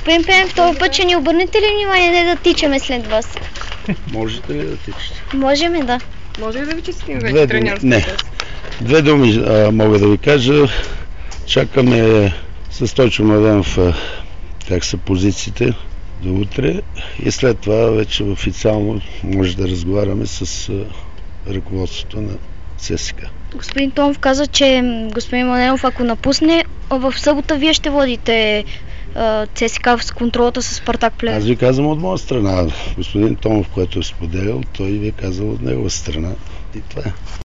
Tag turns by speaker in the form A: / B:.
A: Господин Пенев, този път ще ни обърнете ли внимание, не да тичаме след вас?
B: Можете ли да тичате?
A: Можеме, да.
C: Може ли да ви честитим вече треньорски
B: Не.
C: тест?
B: Две думи мога да ви кажа. Чакаме с Стойчо Младенов как са позициите до утре и след това вече официално може да разговаряме с ръководството на ЦСКА.
A: Господин Томов каза, че господин Младенов, ако напусне, в събота вие ще водите ЦСКА с контролата с Спартак Плевен.
B: Аз ви казвам от моя страна. Господин Томов, който е споделял, той ви е казал от негова страна. И това е.